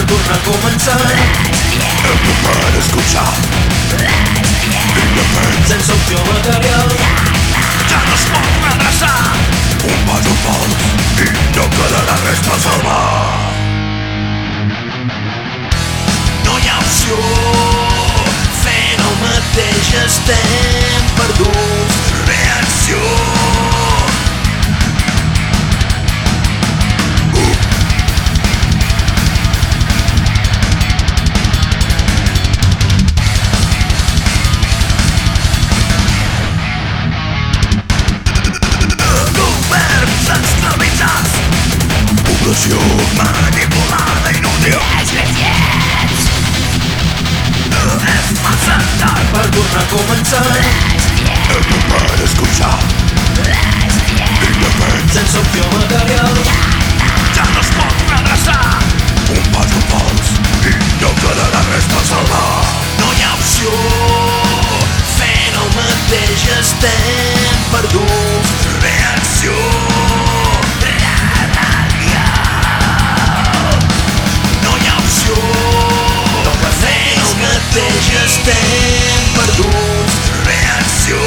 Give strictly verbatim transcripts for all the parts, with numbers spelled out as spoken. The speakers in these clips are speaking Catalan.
tornar a començar. Per escuchar Sense opció material ja no es pot redreçar. Un pas un pols i no quedarà res per salvar. No hi ha opció, fent el mateix estem perduts. Reacció manipulada, inútil. És massa tard per tornar a començar. Per escuchar Sense opció material ja no es pot redreçar. Un pas un pols i no quedarà res per salvar. No hi ha opció, fent el mateix estem perduts. Reacció ja estem perduts. Reacció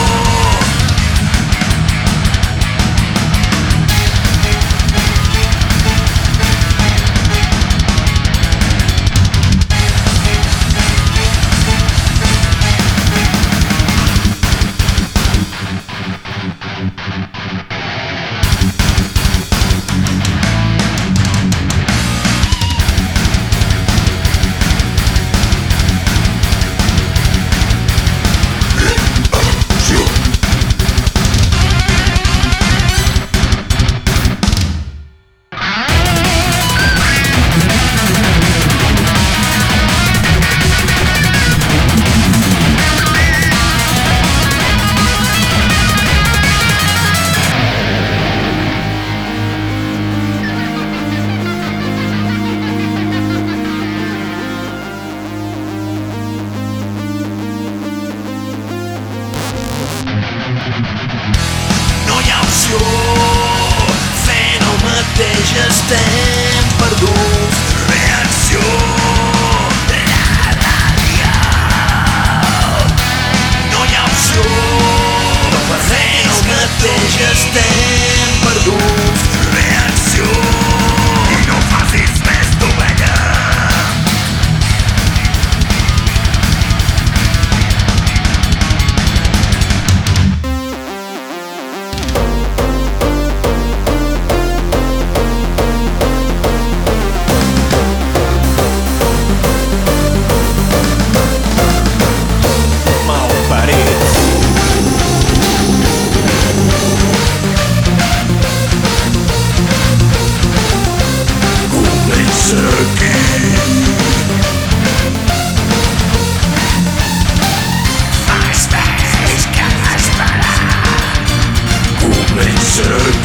no hi ha opció, fent el mateix estem perduts. Reacció no hi ha opció, fent el mateix estem perduts. Reacció i no facis més d'ovella. Sir